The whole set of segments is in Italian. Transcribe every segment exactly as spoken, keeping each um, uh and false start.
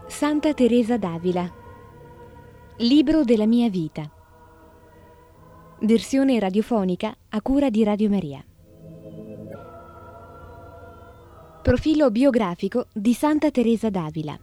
Santa Teresa d'Avila. Libro della mia vita. Versione radiofonica a cura di Radio Maria. Profilo biografico di Santa Teresa d'Avila.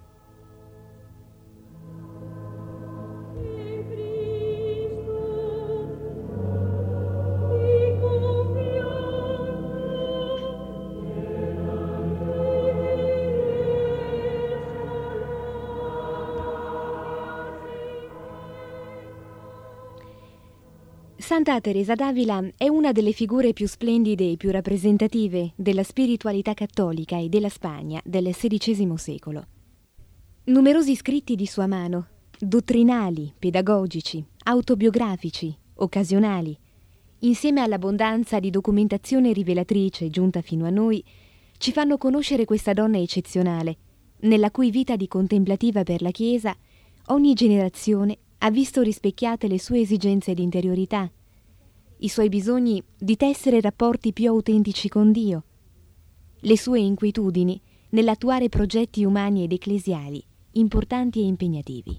Santa Teresa d'Avila è una delle figure più splendide e più rappresentative della spiritualità cattolica e della Spagna del sedicesimo secolo. Numerosi scritti di sua mano, dottrinali, pedagogici, autobiografici, occasionali, insieme all'abbondanza di documentazione rivelatrice giunta fino a noi, ci fanno conoscere questa donna eccezionale, nella cui vita di contemplativa per la Chiesa ogni generazione ha visto rispecchiate le sue esigenze di interiorità, i suoi bisogni di tessere rapporti più autentici con Dio, le sue inquietudini nell'attuare progetti umani ed ecclesiali importanti e impegnativi.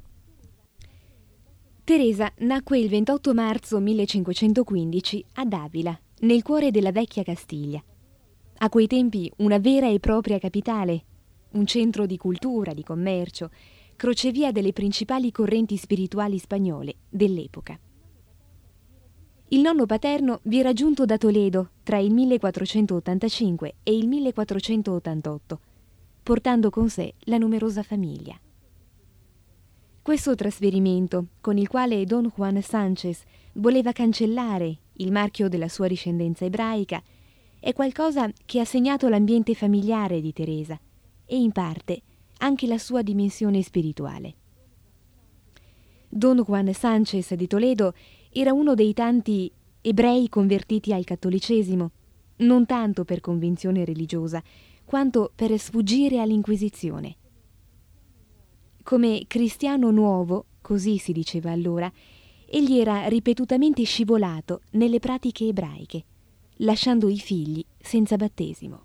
Teresa nacque il ventotto marzo millecinquecentoquindici ad Avila, nel cuore della vecchia Castiglia. A quei tempi una vera e propria capitale, un centro di cultura, di commercio, crocevia delle principali correnti spirituali spagnole dell'epoca. Il nonno paterno vi era giunto da Toledo tra il millequattrocentottantacinque e il millequattrocentottantotto, portando con sé la numerosa famiglia. Questo trasferimento, con il quale Don Juan Sánchez voleva cancellare il marchio della sua discendenza ebraica, è qualcosa che ha segnato l'ambiente familiare di Teresa e in parte anche la sua dimensione spirituale. Don Juan Sánchez di Toledo era uno dei tanti ebrei convertiti al cattolicesimo, non tanto per convinzione religiosa, quanto per sfuggire all'Inquisizione. Come cristiano nuovo, così si diceva allora, egli era ripetutamente scivolato nelle pratiche ebraiche, lasciando i figli senza battesimo.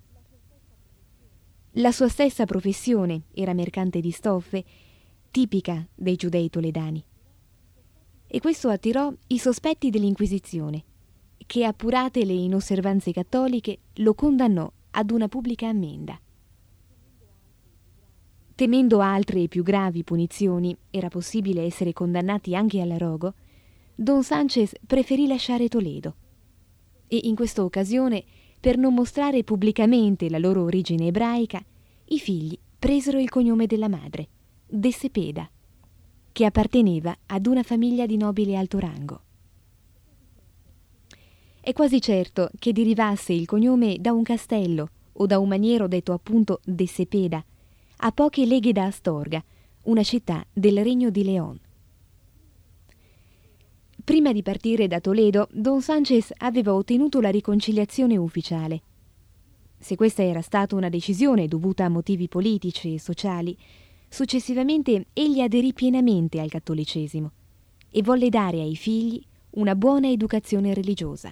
La sua stessa professione era mercante di stoffe, tipica dei giudei toledani. E questo attirò i sospetti dell'Inquisizione, che, appurate le inosservanze cattoliche, lo condannò ad una pubblica ammenda. Temendo altre e più gravi punizioni, era possibile essere condannati anche alla rogo, Don Sánchez preferì lasciare Toledo. E in questa occasione, per non mostrare pubblicamente la loro origine ebraica, i figli presero il cognome della madre, de Cepeda, che apparteneva ad una famiglia di nobile alto rango. È quasi certo che derivasse il cognome da un castello o da un maniero detto appunto de Cepeda, a poche leghe da Astorga, una città del Regno di León. Prima di partire da Toledo, Don Sánchez aveva ottenuto la riconciliazione ufficiale. Se questa era stata una decisione dovuta a motivi politici e sociali, successivamente egli aderì pienamente al cattolicesimo e volle dare ai figli una buona educazione religiosa.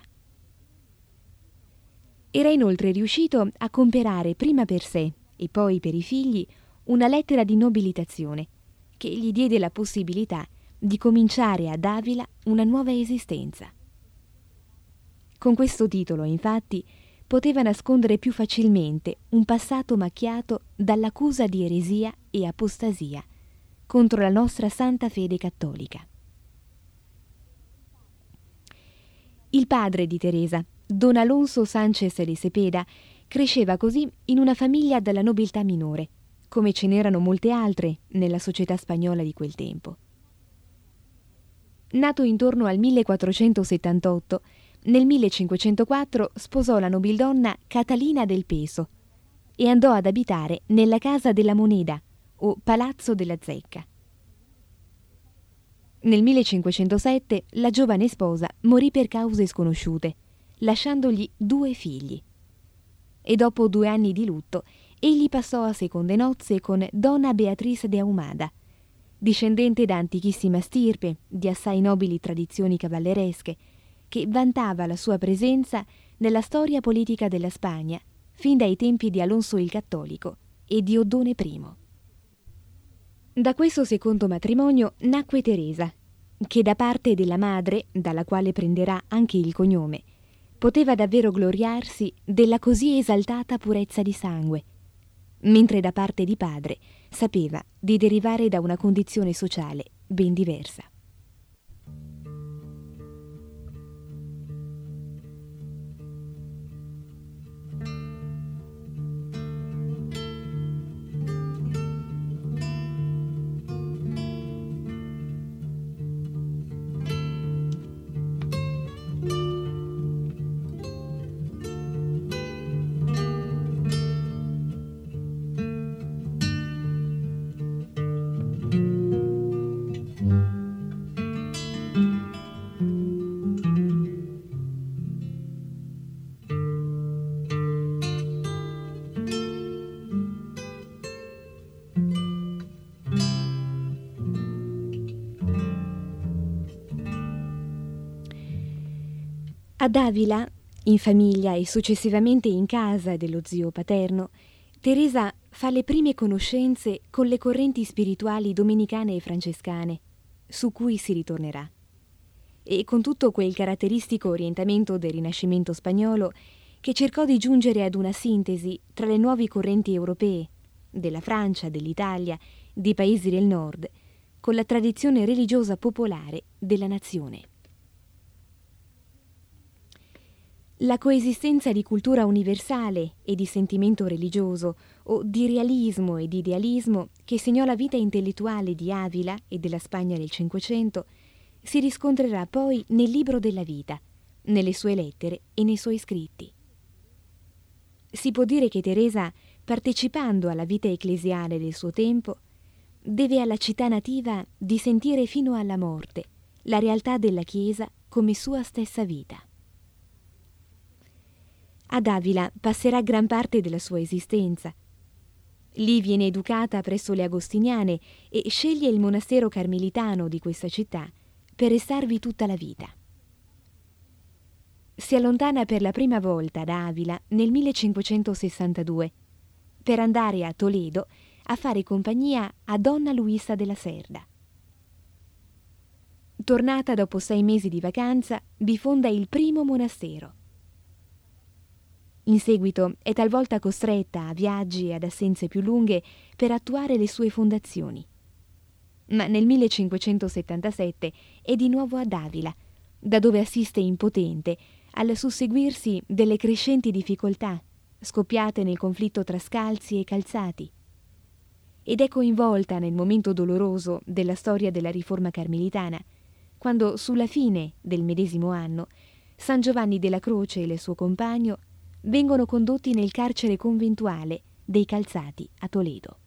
Era inoltre riuscito a comperare prima per sé e poi per i figli una lettera di nobilitazione che gli diede la possibilità di cominciare ad Avila una nuova esistenza. Con questo titolo, infatti, poteva nascondere più facilmente un passato macchiato dall'accusa di eresia e apostasia contro la nostra santa fede cattolica. Il padre di Teresa, Don Alonso Sánchez de Cepeda, cresceva così in una famiglia della nobiltà minore, come ce n'erano molte altre nella società spagnola di quel tempo. Nato intorno al millequattrocentosettantotto, nel millecinquecentoquattro sposò la nobildonna Catalina del Peso e andò ad abitare nella Casa della Moneda o Palazzo della Zecca. Nel millecinquecentosette la giovane sposa morì per cause sconosciute, lasciandogli due figli. E dopo due anni di lutto, egli passò a seconde nozze con Donna Beatriz de Ahumada, discendente da antichissima stirpe di assai nobili tradizioni cavalleresche, che vantava la sua presenza nella storia politica della Spagna fin dai tempi di Alonso il Cattolico e di Oddone I. Da questo secondo matrimonio nacque Teresa, che da parte della madre, dalla quale prenderà anche il cognome, poteva davvero gloriarsi della così esaltata purezza di sangue, mentre da parte di padre sapeva di derivare da una condizione sociale ben diversa. Ad Avila, in famiglia e successivamente in casa dello zio paterno, Teresa fa le prime conoscenze con le correnti spirituali domenicane e francescane, su cui si ritornerà, e con tutto quel caratteristico orientamento del Rinascimento spagnolo che cercò di giungere ad una sintesi tra le nuove correnti europee, della Francia, dell'Italia, dei paesi del nord, con la tradizione religiosa popolare della nazione. La coesistenza di cultura universale e di sentimento religioso, o di realismo e di idealismo, che segnò la vita intellettuale di Avila e della Spagna del Cinquecento, si riscontrerà poi nel libro della vita, nelle sue lettere e nei suoi scritti. Si può dire che Teresa, partecipando alla vita ecclesiale del suo tempo, deve alla città nativa di sentire fino alla morte la realtà della Chiesa come sua stessa vita. Ad Avila passerà gran parte della sua esistenza. Lì viene educata presso le agostiniane e sceglie il monastero carmelitano di questa città per restarvi tutta la vita. Si allontana per la prima volta da Avila nel millecinquecentosessantadue per andare a Toledo a fare compagnia a Donna Luisa della Cerda. Tornata dopo sei mesi di vacanza, vi fonda il primo monastero. In seguito è talvolta costretta a viaggi e ad assenze più lunghe per attuare le sue fondazioni. Ma nel millecinquecentosettantasette è di nuovo ad Avila, da dove assiste impotente al susseguirsi delle crescenti difficoltà scoppiate nel conflitto tra Scalzi e Calzati, ed è coinvolta nel momento doloroso della storia della riforma carmelitana, quando sulla fine del medesimo anno San Giovanni della Croce e il suo compagno vengono condotti nel carcere conventuale dei Calzati a Toledo.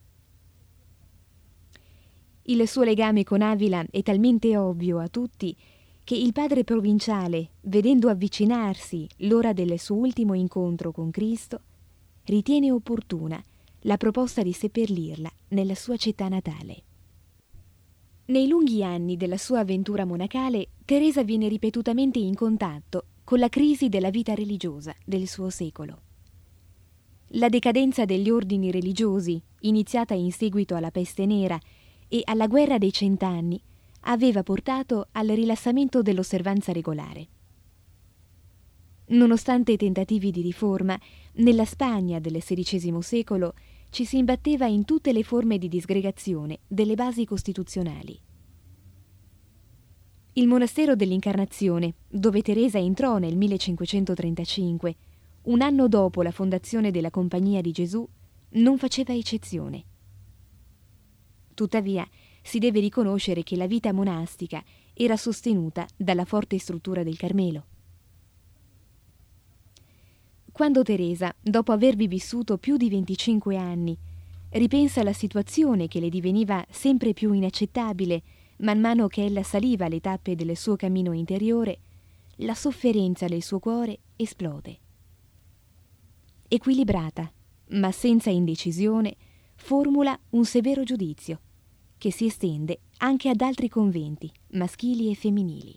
Il suo legame con Avila è talmente ovvio a tutti che il padre provinciale, vedendo avvicinarsi l'ora del suo ultimo incontro con Cristo, ritiene opportuna la proposta di seppellirla nella sua città natale. Nei lunghi anni della sua avventura monacale, Teresa viene ripetutamente in contatto con la crisi della vita religiosa del suo secolo. La decadenza degli ordini religiosi, iniziata in seguito alla peste nera e alla guerra dei cent'anni, aveva portato al rilassamento dell'osservanza regolare. Nonostante i tentativi di riforma, nella Spagna del sedicesimo secolo ci si imbatteva in tutte le forme di disgregazione delle basi costituzionali. Il monastero dell'Incarnazione, dove Teresa entrò nel millecinquecentotrentacinque, un anno dopo la fondazione della Compagnia di Gesù, non faceva eccezione. Tuttavia, si deve riconoscere che la vita monastica era sostenuta dalla forte struttura del Carmelo. Quando Teresa, dopo avervi vissuto più di venticinque anni, ripensa alla situazione che le diveniva sempre più inaccettabile man mano che ella saliva le tappe del suo cammino interiore, la sofferenza del suo cuore esplode. Equilibrata, ma senza indecisione, formula un severo giudizio, che si estende anche ad altri conventi, maschili e femminili.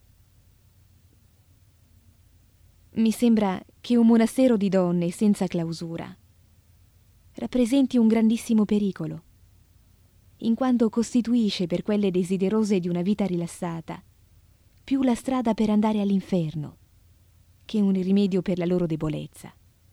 Mi sembra che un monastero di donne senza clausura rappresenti un grandissimo pericolo. in quanto costituisce per quelle desiderose di una vita rilassata più la strada per andare all'inferno che un rimedio per la loro debolezza.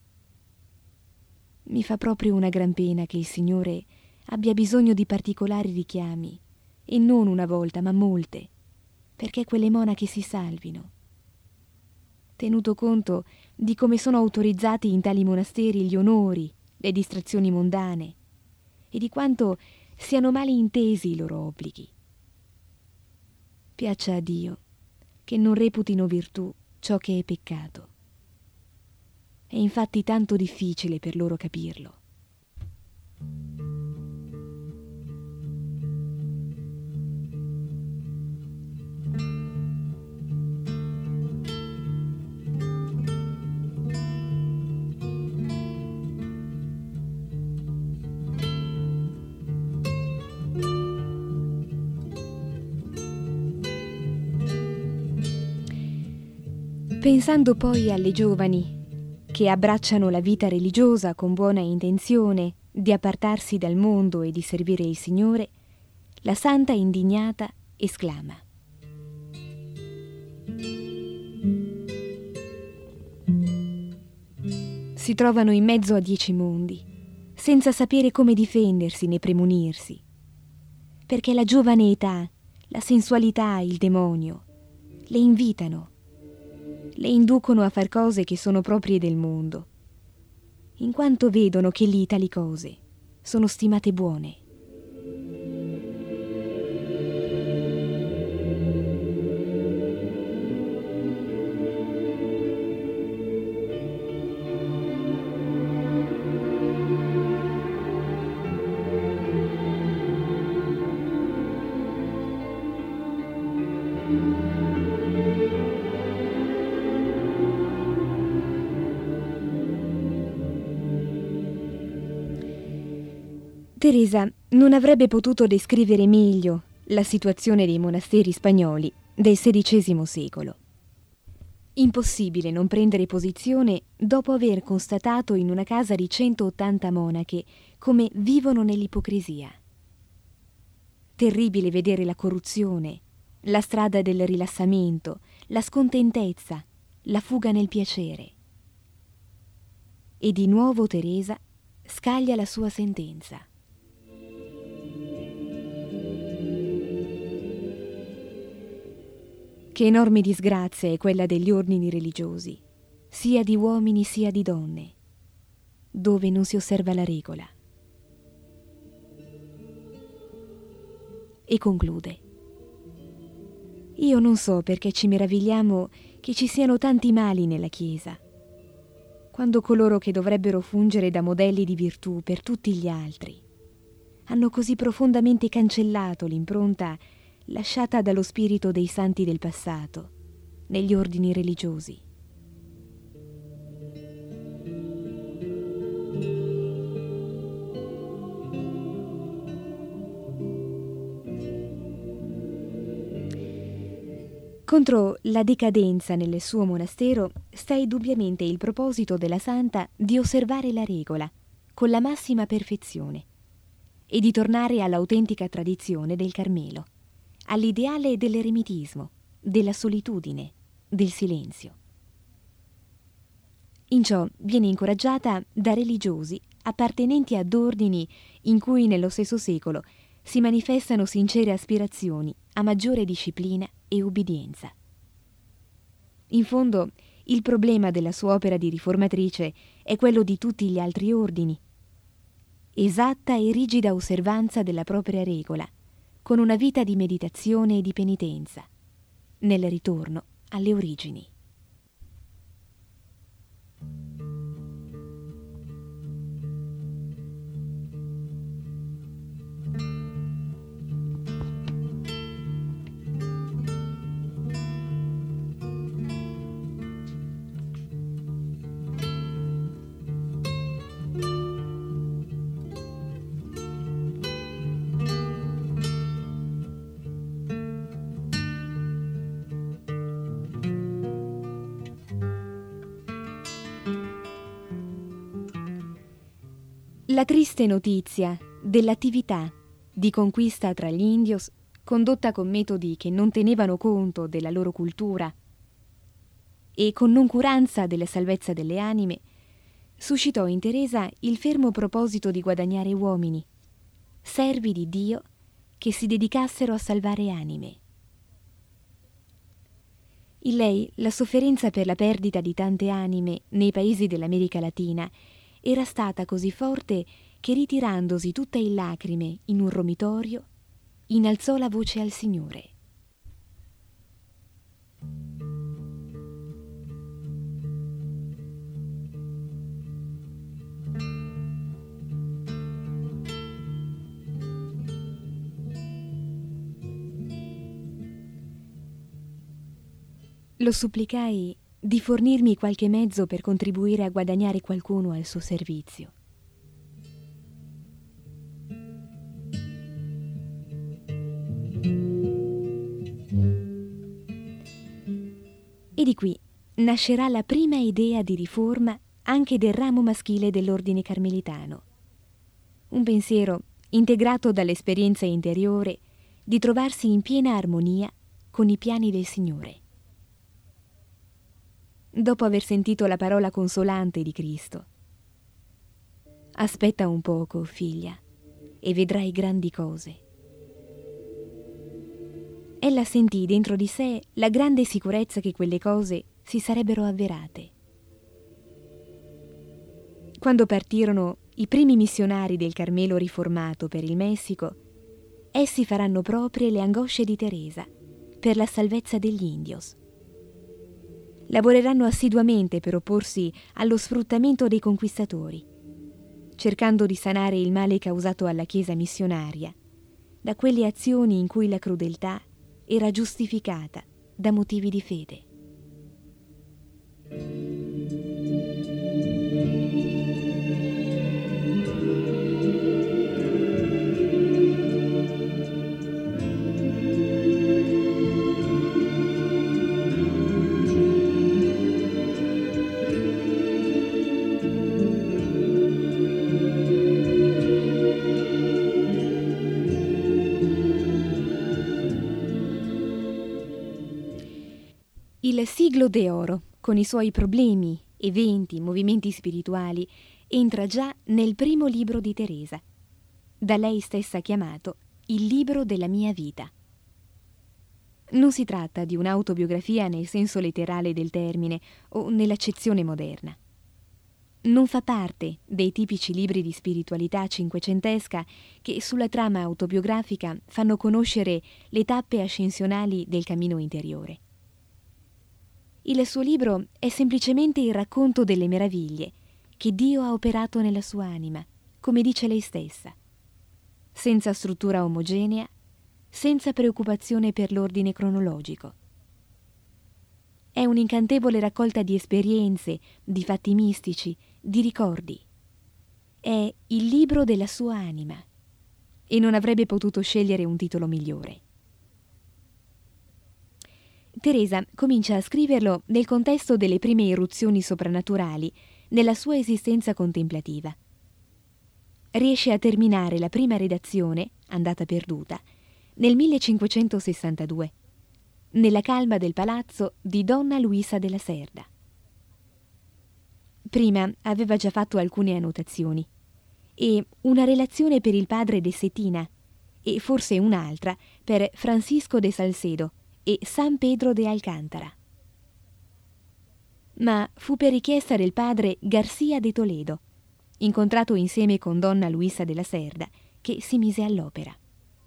Mi fa proprio una gran pena che il Signore abbia bisogno di particolari richiami, e non una volta, ma molte, perché quelle monache si salvino. Tenuto conto di come sono autorizzati in tali monasteri gli onori, le distrazioni mondane, e di quanto siano male intesi i loro obblighi. Piaccia a Dio che non reputino virtù ciò che è peccato. È infatti tanto difficile per loro capirlo. Pensando poi alle giovani che abbracciano la vita religiosa con buona intenzione di appartarsi dal mondo e di servire il Signore, la santa indignata esclama: si trovano in mezzo a dieci mondi, senza sapere come difendersi né premunirsi, perché la giovane età, la sensualità, il demonio le invitano, le inducono a far cose che sono proprie del mondo, in quanto vedono che lì tali cose sono stimate buone. Teresa non avrebbe potuto descrivere meglio la situazione dei monasteri spagnoli del sedicesimo secolo. Impossibile non prendere posizione dopo aver constatato in una casa di centottanta monache come vivono nell'ipocrisia. Terribile vedere la corruzione, la strada del rilassamento, la scontentezza, la fuga nel piacere. E di nuovo Teresa scaglia la sua sentenza. Che enorme disgrazia è quella degli ordini religiosi, sia di uomini sia di donne, dove non si osserva la regola. E conclude: io non so perché ci meravigliamo che ci siano tanti mali nella Chiesa, quando coloro che dovrebbero fungere da modelli di virtù per tutti gli altri hanno così profondamente cancellato l'impronta lasciata dallo spirito dei santi del passato negli ordini religiosi. Contro la decadenza nel suo monastero sta indubbiamente il proposito della santa di osservare la regola con la massima perfezione e di tornare all'autentica tradizione del Carmelo, all'ideale dell'eremitismo, della solitudine, del silenzio. In ciò viene incoraggiata da religiosi appartenenti ad ordini in cui nello stesso secolo si manifestano sincere aspirazioni a maggiore disciplina e ubbidienza. In fondo, il problema della sua opera di riformatrice è quello di tutti gli altri ordini: esatta e rigida osservanza della propria regola, con una vita di meditazione e di penitenza, nel ritorno alle origini. La triste notizia dell'attività di conquista tra gli indios, condotta con metodi che non tenevano conto della loro cultura e con noncuranza della salvezza delle anime, suscitò in Teresa il fermo proposito di guadagnare uomini, servi di Dio, che si dedicassero a salvare anime. In lei la sofferenza per la perdita di tante anime nei paesi dell'America Latina era stata così forte che, ritirandosi tutta in lacrime in un romitorio, innalzò la voce al Signore. Lo supplicai di fornirmi qualche mezzo per contribuire a guadagnare qualcuno al suo servizio. E di qui nascerà la prima idea di riforma anche del ramo maschile dell'ordine carmelitano. Un pensiero integrato dall'esperienza interiore di trovarsi in piena armonia con i piani del Signore. Dopo aver sentito la parola consolante di Cristo: aspetta un poco, figlia, e vedrai grandi cose. Ella sentì dentro di sé la grande sicurezza che quelle cose si sarebbero avverate. Quando partirono i primi missionari del Carmelo riformato per il Messico, essi faranno proprie le angosce di Teresa per la salvezza degli indios. Lavoreranno assiduamente per opporsi allo sfruttamento dei conquistatori, cercando di sanare il male causato alla Chiesa missionaria da quelle azioni in cui la crudeltà era giustificata da motivi di fede. Il siglo d'oro, con i suoi problemi, eventi, movimenti spirituali, entra già nel primo libro di Teresa, da lei stessa chiamato il libro della mia vita. Non si tratta di un'autobiografia nel senso letterale del termine o nell'accezione moderna. Non fa parte dei tipici libri di spiritualità cinquecentesca che sulla trama autobiografica fanno conoscere le tappe ascensionali del cammino interiore. Il suo libro è semplicemente il racconto delle meraviglie che Dio ha operato nella sua anima, come dice lei stessa, senza struttura omogenea, senza preoccupazione per l'ordine cronologico. È un'incantevole raccolta di esperienze, di fatti mistici, di ricordi. È il libro della sua anima e non avrebbe potuto scegliere un titolo migliore. Teresa comincia a scriverlo nel contesto delle prime irruzioni soprannaturali nella sua esistenza contemplativa. Riesce a terminare la prima redazione, andata perduta, nel millecinquecentosessantadue, nella calma del palazzo di Donna Luisa della Cerda. Prima aveva già fatto alcune annotazioni e una relazione per il padre de Cetina e forse un'altra per Francisco de Salcedo e San Pedro de Alcántara. Ma fu per richiesta del padre García de Toledo, incontrato insieme con Donna Luisa della Cerda, che si mise all'opera.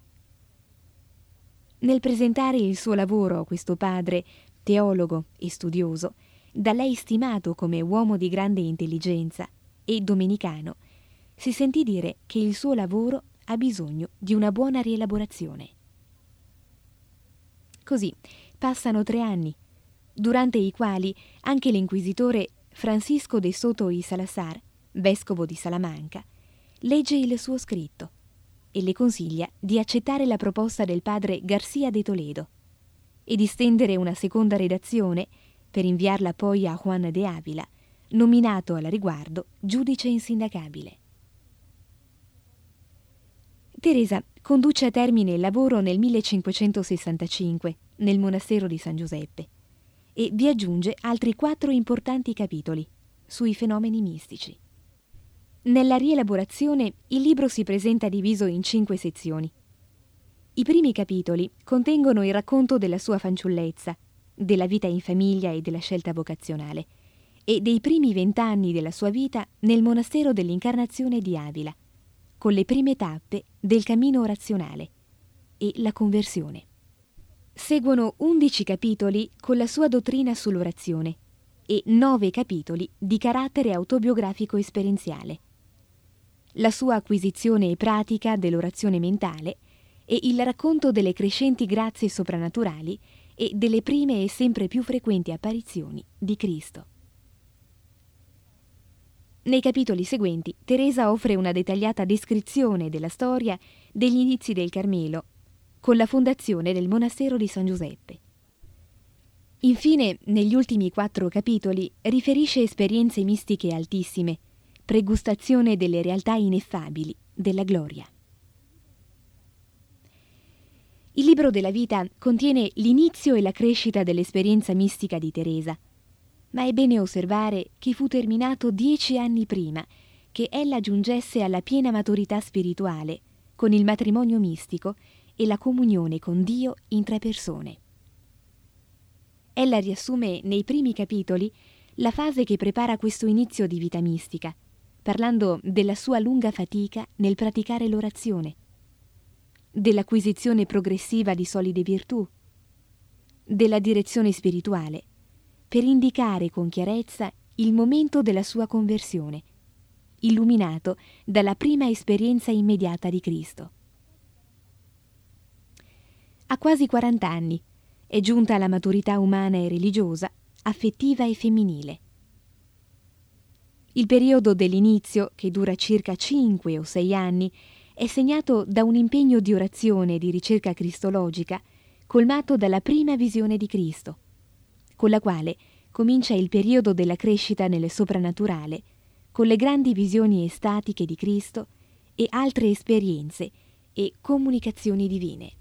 Nel presentare il suo lavoro a questo padre, teologo e studioso, da lei stimato come uomo di grande intelligenza e domenicano, si sentì dire che il suo lavoro ha bisogno di una buona rielaborazione. Così passano tre anni, durante i quali anche l'inquisitore Francisco de Soto y Salazar, vescovo di Salamanca, legge il suo scritto e le consiglia di accettare la proposta del padre García de Toledo e di stendere una seconda redazione per inviarla poi a Juan de Ávila, nominato al riguardo giudice insindacabile. Teresa conduce a termine il lavoro nel millecinquecentosessantacinque nel monastero di San Giuseppe e vi aggiunge altri quattro importanti capitoli sui fenomeni mistici. Nella rielaborazione il libro si presenta diviso in cinque sezioni. I primi capitoli contengono il racconto della sua fanciullezza, della vita in famiglia e della scelta vocazionale, e dei primi vent'anni della sua vita nel monastero dell'Incarnazione di Avila, con le prime tappe del cammino razionale e la conversione. Seguono undici capitoli con la sua dottrina sull'orazione e nove capitoli di carattere autobiografico esperienziale, la sua acquisizione e pratica dell'orazione mentale e il racconto delle crescenti grazie soprannaturali e delle prime e sempre più frequenti apparizioni di Cristo. Nei capitoli seguenti, Teresa offre una dettagliata descrizione della storia degli inizi del Carmelo, con la fondazione del monastero di San Giuseppe. Infine, negli ultimi quattro capitoli, riferisce esperienze mistiche altissime, pregustazione delle realtà ineffabili della gloria. Il libro della vita contiene l'inizio e la crescita dell'esperienza mistica di Teresa, ma è bene osservare che fu terminato dieci anni prima che ella giungesse alla piena maturità spirituale con il matrimonio mistico e la comunione con Dio in tre persone. Ella riassume nei primi capitoli la fase che prepara questo inizio di vita mistica, parlando della sua lunga fatica nel praticare l'orazione, dell'acquisizione progressiva di solide virtù, della direzione spirituale, per indicare con chiarezza il momento della sua conversione, illuminato dalla prima esperienza immediata di Cristo. A quasi quaranta anni è giunta alla maturità umana e religiosa, affettiva e femminile. Il periodo dell'inizio, che dura circa cinque o sei anni, è segnato da un impegno di orazione e di ricerca cristologica, colmato dalla prima visione di Cristo, con la quale comincia il periodo della crescita nel soprannaturale, con le grandi visioni estatiche di Cristo e altre esperienze e comunicazioni divine.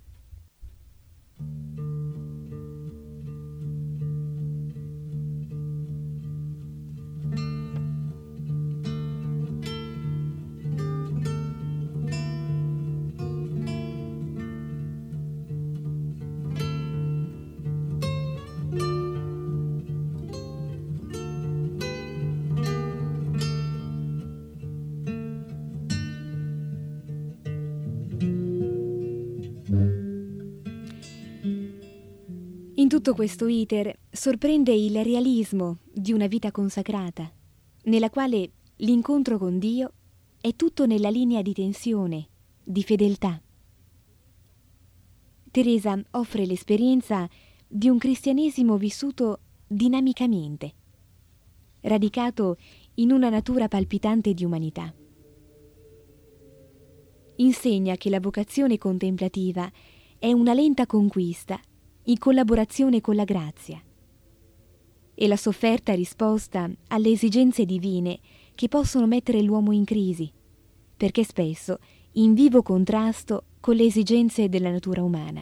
In tutto questo iter sorprende il realismo di una vita consacrata, nella quale l'incontro con Dio è tutto nella linea di tensione, di fedeltà. Teresa offre l'esperienza di un cristianesimo vissuto dinamicamente, radicato in una natura palpitante di umanità. Insegna che la vocazione contemplativa è una lenta conquista in collaborazione con la grazia, e la sofferta risposta alle esigenze divine che possono mettere l'uomo in crisi, perché spesso in vivo contrasto con le esigenze della natura umana.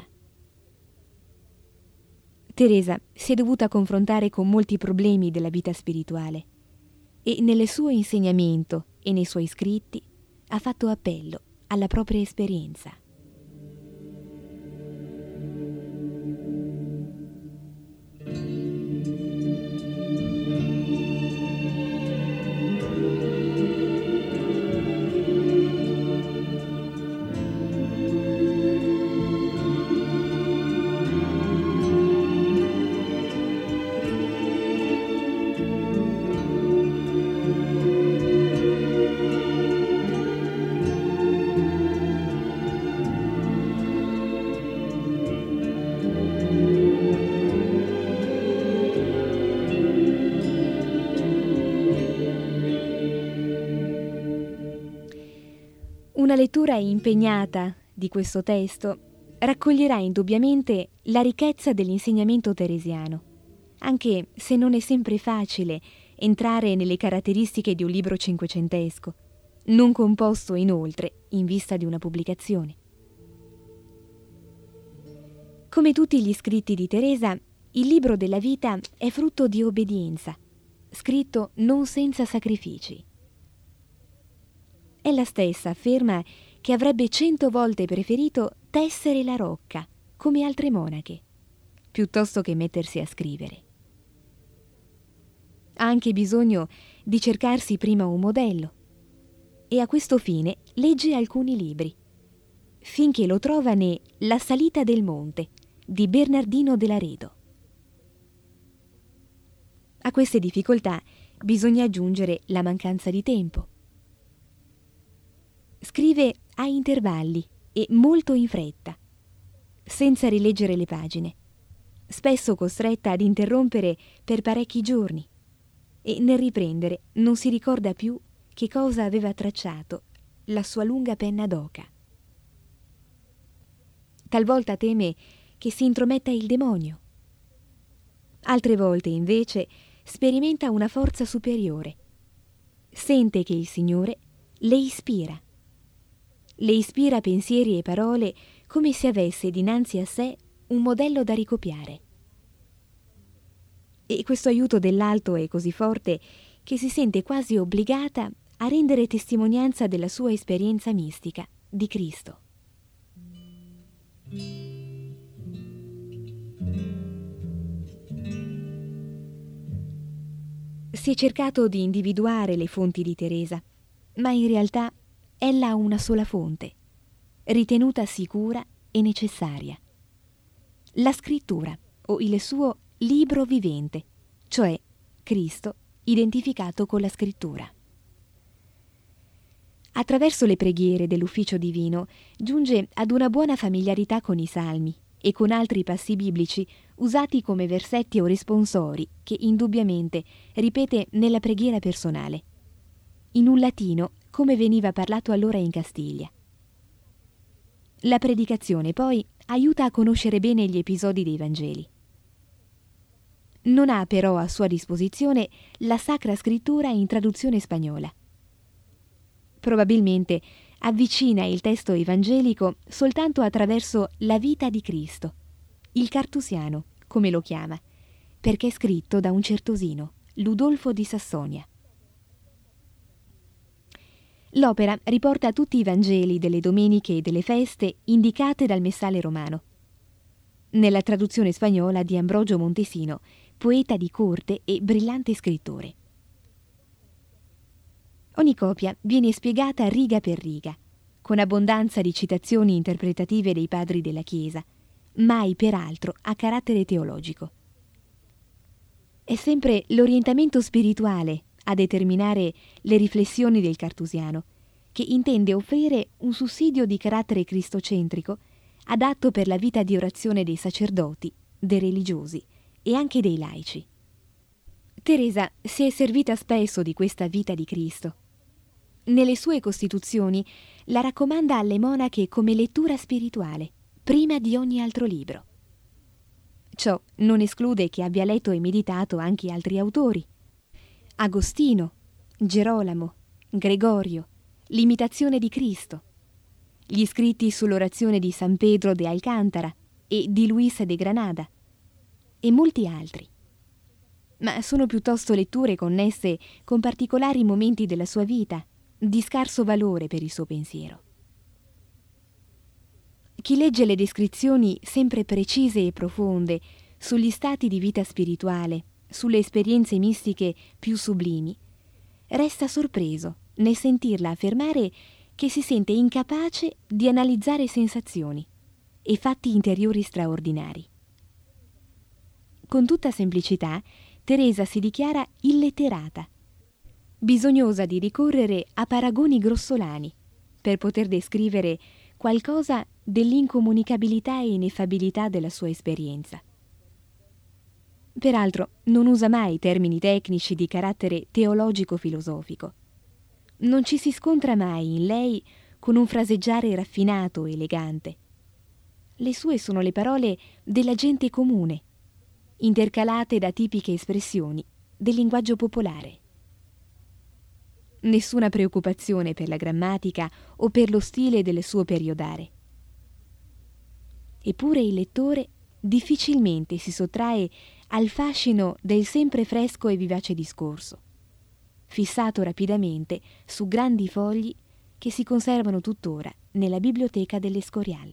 Teresa si è dovuta confrontare con molti problemi della vita spirituale e nel suo insegnamento e nei suoi scritti ha fatto appello alla propria esperienza. Una lettura impegnata di questo testo raccoglierà indubbiamente la ricchezza dell'insegnamento teresiano, anche se non è sempre facile entrare nelle caratteristiche di un libro cinquecentesco, non composto inoltre in vista di una pubblicazione. Come tutti gli scritti di Teresa, il libro della vita è frutto di obbedienza, scritto non senza sacrifici. Ella stessa afferma che avrebbe cento volte preferito tessere la rocca, come altre monache, piuttosto che mettersi a scrivere. Ha anche bisogno di cercarsi prima un modello e a questo fine legge alcuni libri, finché lo trova ne La salita del monte di Bernardino de Laredo. A queste difficoltà bisogna aggiungere la mancanza di tempo. Scrive a intervalli e molto in fretta, senza rileggere le pagine, spesso costretta ad interrompere per parecchi giorni, e nel riprendere non si ricorda più che cosa aveva tracciato la sua lunga penna d'oca. Talvolta teme che si intrometta il demonio. Altre volte, invece, sperimenta una forza superiore. Sente che il Signore le ispira. Le ispira pensieri e parole come se avesse dinanzi a sé un modello da ricopiare. E questo aiuto dell'alto è così forte che si sente quasi obbligata a rendere testimonianza della sua esperienza mistica di Cristo. Si è cercato di individuare le fonti di Teresa, ma in realtà ella ha una sola fonte, ritenuta sicura e necessaria: la scrittura, o il suo libro vivente, cioè Cristo identificato con la scrittura. Attraverso le preghiere dell'ufficio divino giunge ad una buona familiarità con i salmi e con altri passi biblici usati come versetti o responsori che indubbiamente ripete nella preghiera personale, in un latino come veniva parlato allora in Castiglia. La predicazione, poi, aiuta a conoscere bene gli episodi dei Vangeli. Non ha però a sua disposizione la Sacra Scrittura in traduzione spagnola. Probabilmente avvicina il testo evangelico soltanto attraverso la vita di Cristo, il Cartusiano, come lo chiama, perché è scritto da un certosino, Ludolfo di Sassonia. L'opera riporta tutti i Vangeli delle domeniche e delle feste indicate dal Messale romano. Nella traduzione spagnola di Ambrogio Montesino, poeta di corte e brillante scrittore. Ogni copia viene spiegata riga per riga, con abbondanza di citazioni interpretative dei padri della Chiesa, mai peraltro a carattere teologico. È sempre l'orientamento spirituale a determinare le riflessioni del Cartusiano, che intende offrire un sussidio di carattere cristocentrico adatto per la vita di orazione dei sacerdoti, dei religiosi e anche dei laici. Teresa si è servita spesso di questa vita di Cristo. Nelle sue Costituzioni la raccomanda alle monache come lettura spirituale, prima di ogni altro libro. Ciò non esclude che abbia letto e meditato anche altri autori: Agostino, Gerolamo, Gregorio, l'Imitazione di Cristo, gli scritti sull'orazione di San Pedro de Alcántara e di Luis de Granada, e molti altri. Ma sono piuttosto letture connesse con particolari momenti della sua vita, di scarso valore per il suo pensiero. Chi legge le descrizioni sempre precise e profonde sugli stati di vita spirituale, sulle esperienze mistiche più sublimi, resta sorpreso nel sentirla affermare che si sente incapace di analizzare sensazioni e fatti interiori straordinari. Con tutta semplicità, Teresa si dichiara illetterata, bisognosa di ricorrere a paragoni grossolani per poter descrivere qualcosa dell'incomunicabilità e ineffabilità della sua esperienza. Peraltro non usa mai termini tecnici di carattere teologico-filosofico. Non ci si scontra mai in lei con un fraseggiare raffinato e elegante. Le sue sono le parole della gente comune, intercalate da tipiche espressioni del linguaggio popolare. Nessuna preoccupazione per la grammatica o per lo stile del suo periodare. Eppure il lettore difficilmente si sottrae al fascino del sempre fresco e vivace discorso, fissato rapidamente su grandi fogli che si conservano tuttora nella biblioteca dell'Escorial.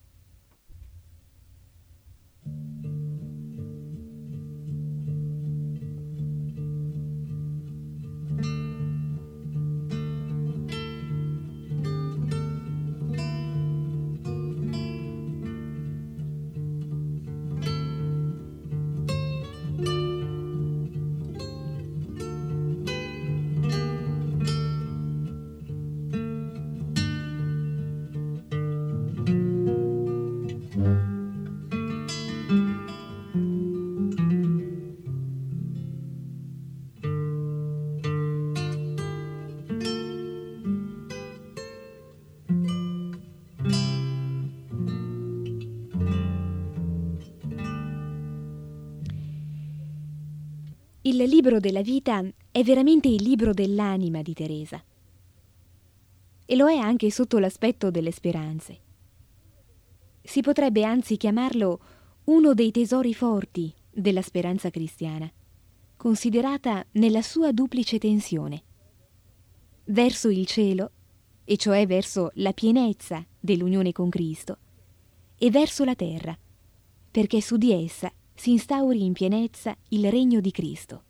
Il libro della vita è veramente il libro dell'anima di Teresa. E lo è anche sotto l'aspetto delle speranze. Si potrebbe anzi chiamarlo uno dei tesori forti della speranza cristiana, considerata nella sua duplice tensione: verso il cielo, e cioè verso la pienezza dell'unione con Cristo, e verso la terra, perché su di essa si instauri in pienezza il regno di Cristo.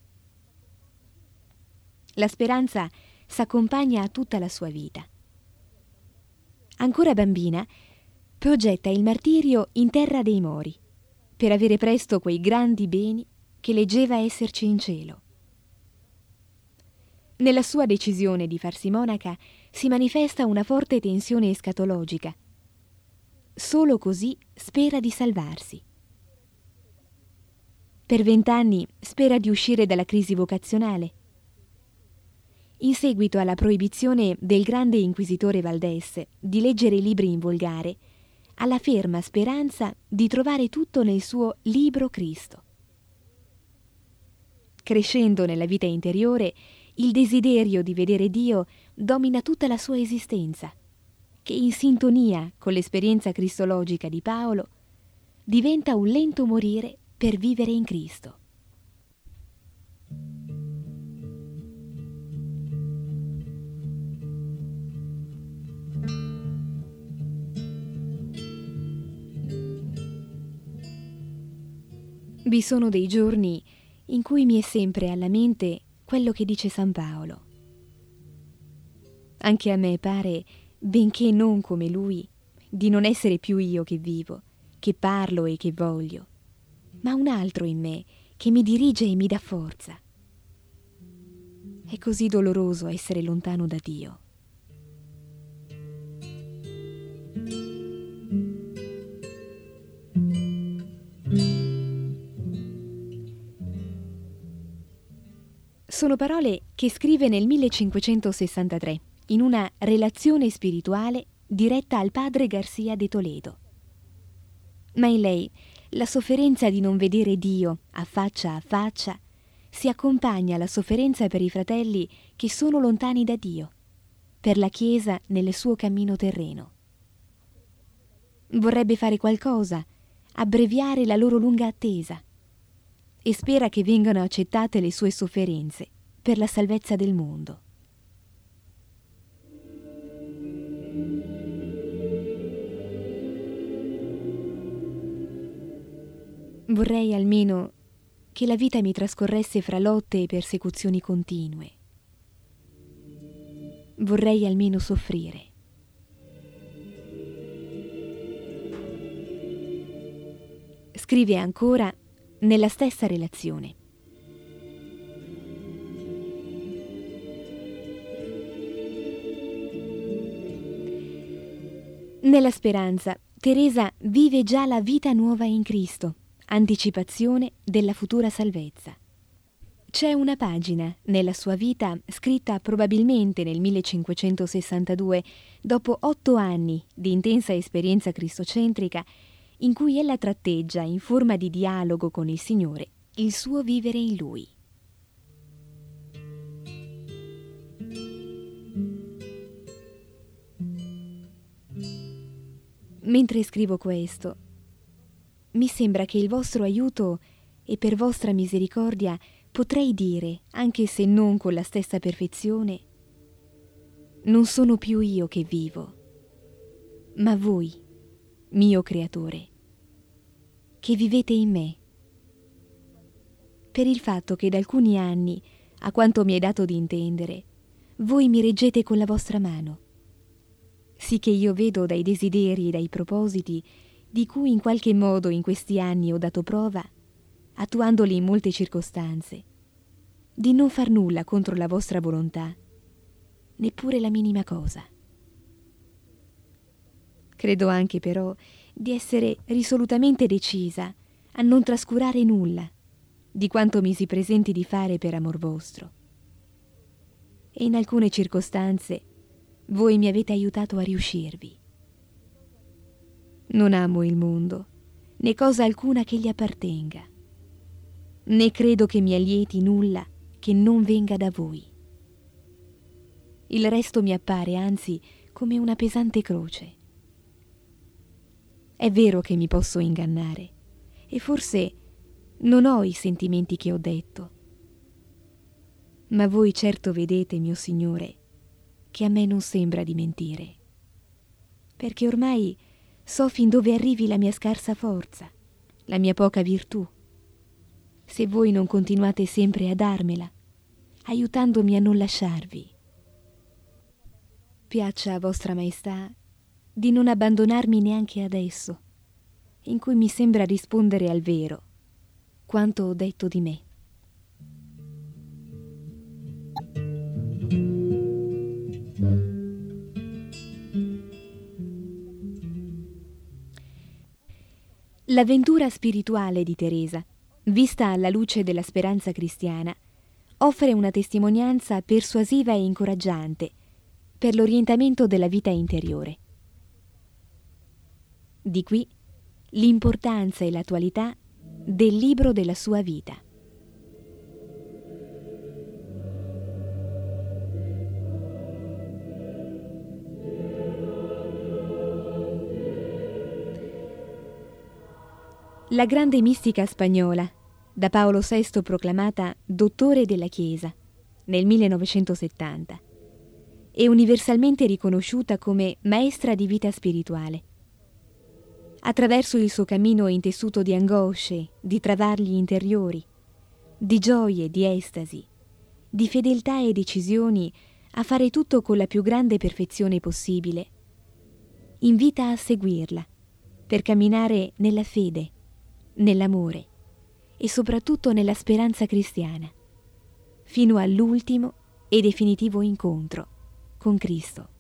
La speranza s'accompagna a tutta la sua vita. Ancora bambina, progetta il martirio in terra dei Mori, per avere presto quei grandi beni che leggeva esserci in cielo. Nella sua decisione di farsi monaca si manifesta una forte tensione escatologica. Solo così spera di salvarsi. Per vent'anni spera di uscire dalla crisi vocazionale. In seguito alla proibizione del grande inquisitore Valdés di leggere i libri in volgare, ha la ferma speranza di trovare tutto nel suo Libro Cristo. Crescendo nella vita interiore, il desiderio di vedere Dio domina tutta la sua esistenza, che in sintonia con l'esperienza cristologica di Paolo diventa un lento morire per vivere in Cristo. Vi sono dei giorni in cui mi è sempre alla mente quello che dice San Paolo. Anche a me pare, benché non come lui, di non essere più io che vivo, che parlo e che voglio, ma un altro in me che mi dirige e mi dà forza. È così doloroso essere lontano da Dio. Sono parole che scrive nel millecinquecentosessantatré in una relazione spirituale diretta al padre Garcia de Toledo. Ma in lei la sofferenza di non vedere Dio a faccia a faccia si accompagna alla sofferenza per i fratelli che sono lontani da Dio, per la Chiesa nel suo cammino terreno. Vorrebbe fare qualcosa, abbreviare la loro lunga attesa, e spera che vengano accettate le sue sofferenze per la salvezza del mondo. Vorrei almeno che la vita mi trascorresse fra lotte e persecuzioni continue. Vorrei almeno soffrire. Scrive ancora nella stessa relazione. Nella speranza, Teresa vive già la vita nuova in Cristo, anticipazione della futura salvezza. C'è una pagina nella sua vita, scritta probabilmente nel millecinquecentosessantadue, dopo otto anni di intensa esperienza cristocentrica, in cui ella tratteggia, in forma di dialogo con il Signore, il suo vivere in Lui. Mentre scrivo questo, mi sembra che il vostro aiuto e per vostra misericordia potrei dire, anche se non con la stessa perfezione, non sono più io che vivo, ma voi, mio creatore, che vivete in me. Per il fatto che da alcuni anni, a quanto mi è dato di intendere, voi mi reggete con la vostra mano, sì che io vedo dai desideri e dai propositi di cui in qualche modo in questi anni ho dato prova, attuandoli in molte circostanze, di non far nulla contro la vostra volontà, neppure la minima cosa. Credo anche però di essere risolutamente decisa a non trascurare nulla di quanto mi si presenti di fare per amor vostro. E in alcune circostanze voi mi avete aiutato a riuscirvi. Non amo il mondo, né cosa alcuna che gli appartenga, né credo che mi allieti nulla che non venga da voi. Il resto mi appare anzi come una pesante croce. È vero che mi posso ingannare, e forse non ho i sentimenti che ho detto, ma voi certo vedete, mio Signore, che a me non sembra di mentire, perché ormai so fin dove arrivi la mia scarsa forza, la mia poca virtù, se voi non continuate sempre a darmela, aiutandomi a non lasciarvi. Piaccia a vostra maestà di non abbandonarmi neanche adesso, in cui mi sembra rispondere al vero quanto ho detto di me. L'avventura spirituale di Teresa, vista alla luce della speranza cristiana, offre una testimonianza persuasiva e incoraggiante per l'orientamento della vita interiore. Di qui l'importanza e l'attualità del libro della sua vita. La grande mistica spagnola, da Paolo sesto proclamata dottore della Chiesa nel millenovecentosettanta, e universalmente riconosciuta come maestra di vita spirituale. Attraverso il suo cammino intessuto di angosce, di travagli interiori, di gioie, di estasi, di fedeltà e decisioni a fare tutto con la più grande perfezione possibile, invita a seguirla per camminare nella fede, nell'amore e soprattutto nella speranza cristiana, fino all'ultimo e definitivo incontro con Cristo.